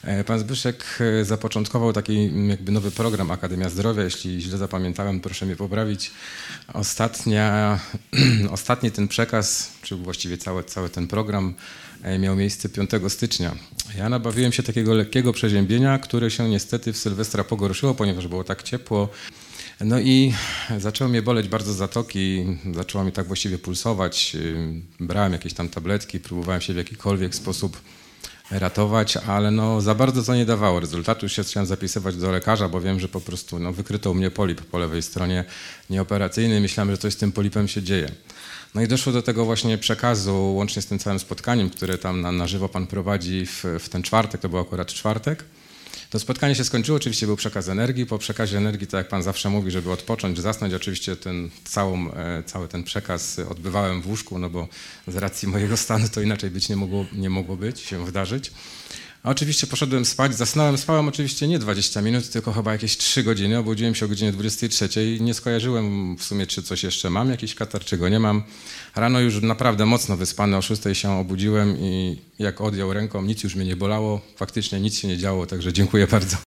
Pan Zbyszek zapoczątkował taki jakby nowy program Akademia Zdrowia. Jeśli źle zapamiętałem, proszę mnie poprawić. Ostatni ten przekaz, czy właściwie cały ten program miał miejsce 5 stycznia. Ja nabawiłem się takiego lekkiego przeziębienia, które się niestety w Sylwestra pogorszyło, ponieważ było tak ciepło. No i zaczęło mnie boleć bardzo zatoki, zaczęło mi tak właściwie pulsować. Brałem jakieś tam tabletki, próbowałem się w jakikolwiek sposób ratować, ale no za bardzo to nie dawało rezultatu. Już się zacząłem zapisywać do lekarza, bo wiem, że po prostu wykryto u mnie polip po lewej stronie nieoperacyjny. Myślałem, że coś z tym polipem się dzieje. No i doszło do tego właśnie przekazu, łącznie z tym całym spotkaniem, które tam na żywo pan prowadzi w ten czwartek, to był akurat czwartek. To spotkanie się skończyło, oczywiście był przekaz energii. Po przekazie energii, tak jak pan zawsze mówi, żeby odpocząć, zasnąć, oczywiście cały ten przekaz odbywałem w łóżku, no bo z racji mojego stanu to inaczej być nie mogło być, się wydarzyć. A oczywiście poszedłem spać, spałem oczywiście nie 20 minut, tylko chyba jakieś 3 godziny. Obudziłem się o godzinie 23 i nie skojarzyłem w sumie, czy coś jeszcze mam, jakiś katar, czy go nie mam. Rano już naprawdę mocno wyspany, o 6 się obudziłem i jak odjął ręką, nic już mnie nie bolało, faktycznie nic się nie działo, także dziękuję bardzo.